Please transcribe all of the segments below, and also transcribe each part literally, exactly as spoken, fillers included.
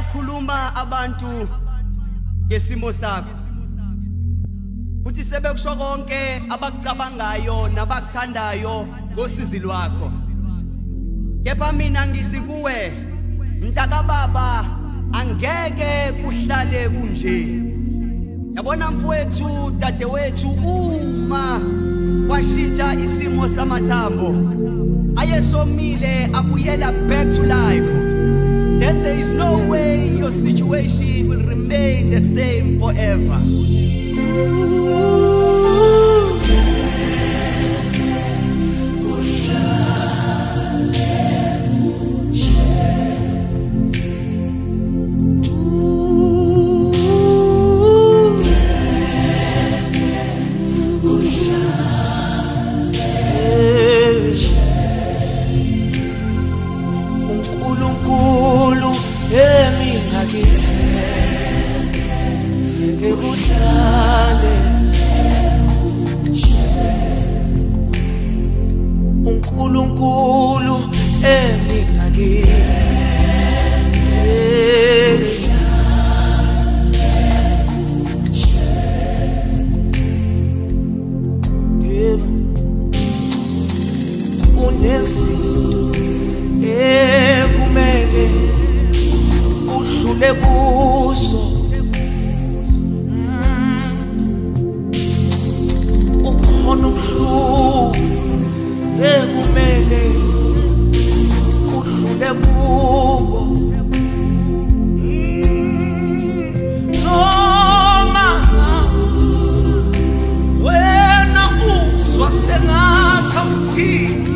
bayakhuluma abantu ngesimo sakho uthi sebekusho konke abakucabangayo nabakuthandayo ngosizi lwakho kepha mina ngithi kuwe mntaka baba angeke kuhlale kunje yabona mfowethu dadewethu uma washintsha isimo samathambo ayesomile abuyela back to life, then there is no way your situation will remain the same forever. uNkulunkulu emingakithi kunezinto ekumele udlule kuzo ukhona ubuhlungu ekumele udlule kubo noma wena uzwa sengathi awudingi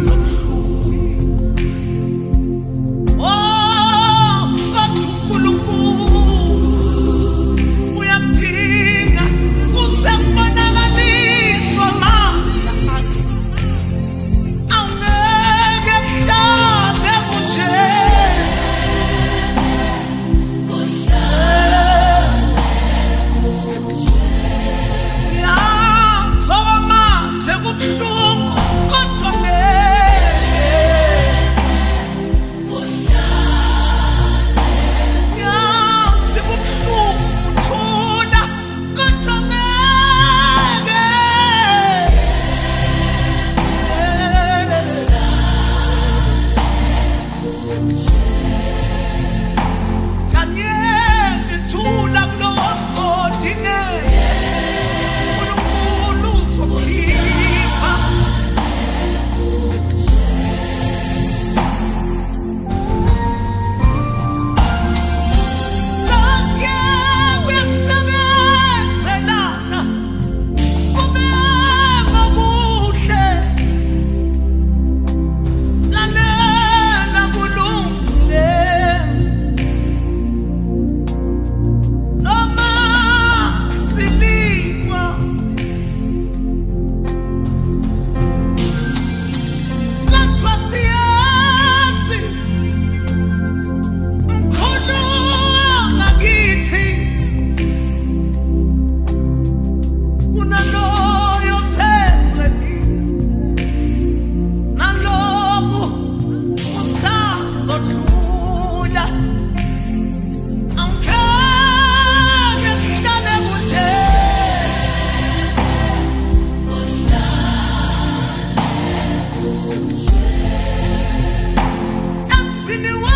Continue.